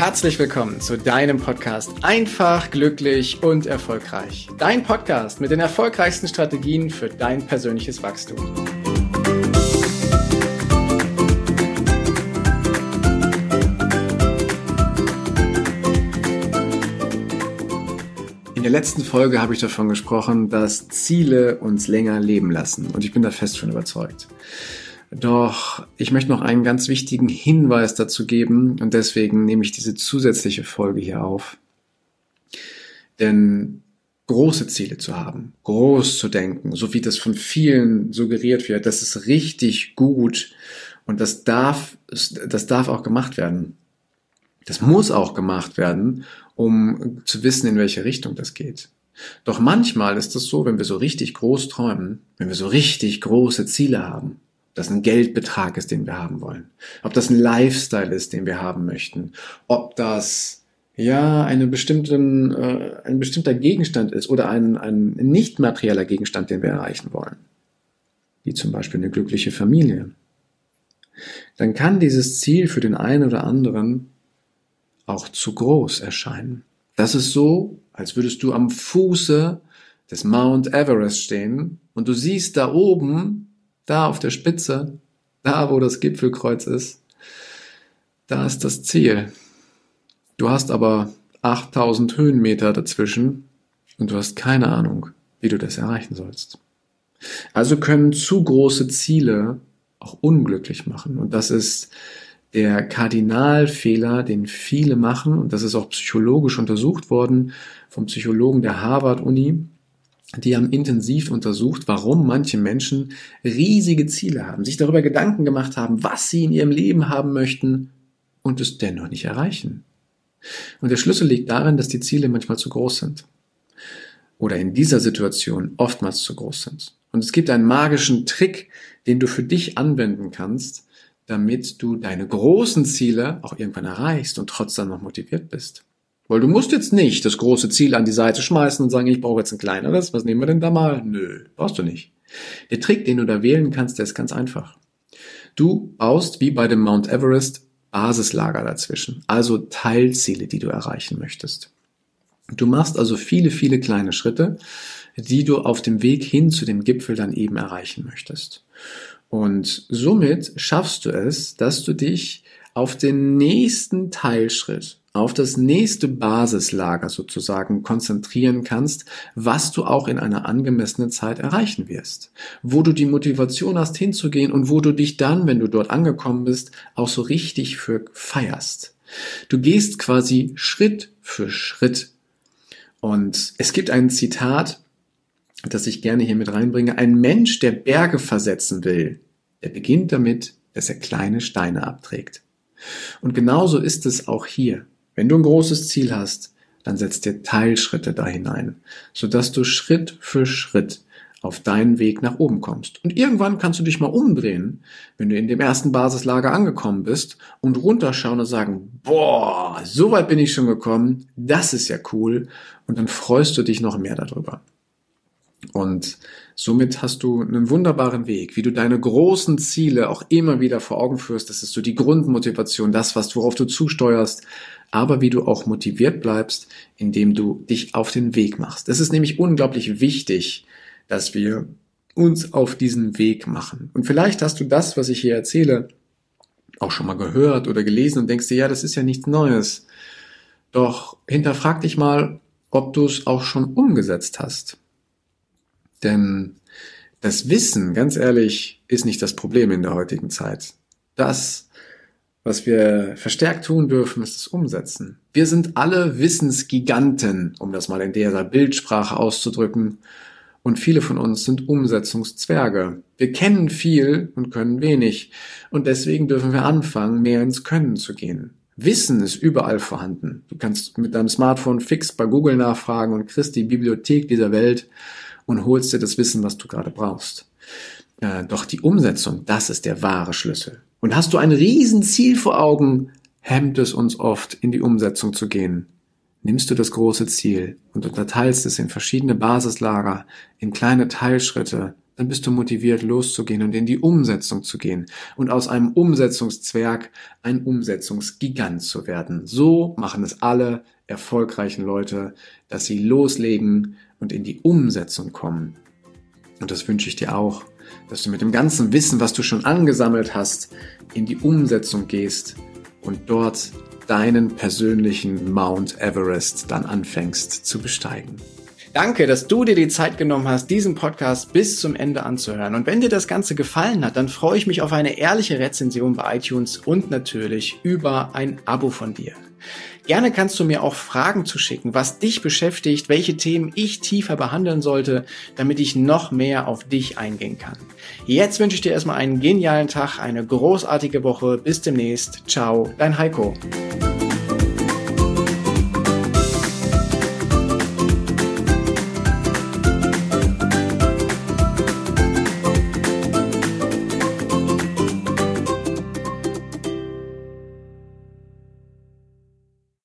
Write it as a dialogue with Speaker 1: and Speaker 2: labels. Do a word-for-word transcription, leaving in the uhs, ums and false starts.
Speaker 1: Herzlich willkommen zu deinem Podcast Einfach, glücklich und erfolgreich. Dein Podcast mit den erfolgreichsten Strategien für dein persönliches Wachstum. In der letzten Folge habe ich davon gesprochen, dass Ziele uns länger leben lassen und ich bin da fest von überzeugt. Doch ich möchte noch einen ganz wichtigen Hinweis dazu geben und deswegen nehme ich diese zusätzliche Folge hier auf. Denn große Ziele zu haben, groß zu denken, so wie das von vielen suggeriert wird, das ist richtig gut und das darf, das darf auch gemacht werden. Das muss auch gemacht werden, um zu wissen, in welche Richtung das geht. Doch manchmal ist es so, wenn wir so richtig groß träumen, wenn wir so richtig große Ziele haben, ob das ein Geldbetrag ist, den wir haben wollen, ob das ein Lifestyle ist, den wir haben möchten, ob das ja eine bestimmten, äh, ein bestimmter Gegenstand ist oder ein, ein nicht materieller Gegenstand, den wir erreichen wollen, wie zum Beispiel eine glückliche Familie, dann kann dieses Ziel für den einen oder anderen auch zu groß erscheinen. Das ist so, als würdest du am Fuße des Mount Everest stehen und du siehst da oben, da auf der Spitze, da wo das Gipfelkreuz ist, da ist das Ziel. Du hast aber achttausend Höhenmeter dazwischen und du hast keine Ahnung, wie du das erreichen sollst. Also können zu große Ziele auch unglücklich machen und das ist der Kardinalfehler, den viele machen, und das ist auch psychologisch untersucht worden vom Psychologen der Harvard-Uni. Die haben intensiv untersucht, warum manche Menschen riesige Ziele haben, sich darüber Gedanken gemacht haben, was sie in ihrem Leben haben möchten und es dennoch nicht erreichen. Und der Schlüssel liegt darin, dass die Ziele manchmal zu groß sind. Oder in dieser Situation oftmals zu groß sind. Und es gibt einen magischen Trick, den du für dich anwenden kannst, damit du deine großen Ziele auch irgendwann erreichst und trotzdem noch motiviert bist. Weil du musst jetzt nicht das große Ziel an die Seite schmeißen und sagen, ich brauche jetzt ein kleineres, was nehmen wir denn da mal? Nö, brauchst du nicht. Der Trick, den du da wählen kannst, der ist ganz einfach. Du baust wie bei dem Mount Everest Basislager dazwischen, also Teilziele, die du erreichen möchtest. Du machst also viele, viele kleine Schritte, die du auf dem Weg hin zu dem Gipfel dann eben erreichen möchtest. Und somit schaffst du es, dass du dich auf den nächsten Teilschritt, auf das nächste Basislager sozusagen konzentrieren kannst, was du auch in einer angemessenen Zeit erreichen wirst. Wo du die Motivation hast hinzugehen und wo du dich dann, wenn du dort angekommen bist, auch so richtig für feierst. Du gehst quasi Schritt für Schritt. Und es gibt ein Zitat, das ich gerne hier mit reinbringe. Ein Mensch, der Berge versetzen will, der beginnt damit, dass er kleine Steine abträgt. Und genauso ist es auch hier. Wenn du ein großes Ziel hast, dann setz dir Teilschritte da hinein, sodass du Schritt für Schritt auf deinen Weg nach oben kommst. Und irgendwann kannst du dich mal umdrehen, wenn du in dem ersten Basislager angekommen bist und runterschauen und sagen, boah, so weit bin ich schon gekommen, das ist ja cool. Und dann freust du dich noch mehr darüber. Und somit hast du einen wunderbaren Weg, wie du deine großen Ziele auch immer wieder vor Augen führst. Das ist so die Grundmotivation, das, was worauf du zusteuerst, aber wie du auch motiviert bleibst, indem du dich auf den Weg machst. Es ist nämlich unglaublich wichtig, dass wir uns auf diesen Weg machen. Und vielleicht hast du das, was ich hier erzähle, auch schon mal gehört oder gelesen und denkst dir, ja, das ist ja nichts Neues. Doch hinterfrag dich mal, ob du es auch schon umgesetzt hast. Denn das Wissen, ganz ehrlich, ist nicht das Problem in der heutigen Zeit. Das, was wir verstärkt tun dürfen, ist das Umsetzen. Wir sind alle Wissensgiganten, um das mal in dieser Bildsprache auszudrücken. Und viele von uns sind Umsetzungszwerge. Wir kennen viel und können wenig. Und deswegen dürfen wir anfangen, mehr ins Können zu gehen. Wissen ist überall vorhanden. Du kannst mit deinem Smartphone fix bei Google nachfragen und kriegst die Bibliothek dieser Welt und holst dir das Wissen, was du gerade brauchst. Äh, doch die Umsetzung, das ist der wahre Schlüssel. Und hast du ein Riesenziel vor Augen, hemmt es uns oft, in die Umsetzung zu gehen. Nimmst du das große Ziel und unterteilst es in verschiedene Basislager, in kleine Teilschritte, dann bist du motiviert, loszugehen und in die Umsetzung zu gehen und aus einem Umsetzungszwerg ein Umsetzungsgigant zu werden. So machen es alle erfolgreichen Leute, dass sie loslegen und in die Umsetzung kommen. Und das wünsche ich dir auch, dass du mit dem ganzen Wissen, was du schon angesammelt hast, in die Umsetzung gehst und dort deinen persönlichen Mount Everest dann anfängst zu besteigen. Danke, dass du dir die Zeit genommen hast, diesen Podcast bis zum Ende anzuhören. Und wenn dir das Ganze gefallen hat, dann freue ich mich auf eine ehrliche Rezension bei iTunes und natürlich über ein Abo von dir. Gerne kannst du mir auch Fragen zuschicken, was dich beschäftigt, welche Themen ich tiefer behandeln sollte, damit ich noch mehr auf dich eingehen kann. Jetzt wünsche ich dir erstmal einen genialen Tag, eine großartige Woche. Bis demnächst. Ciao, dein Heiko.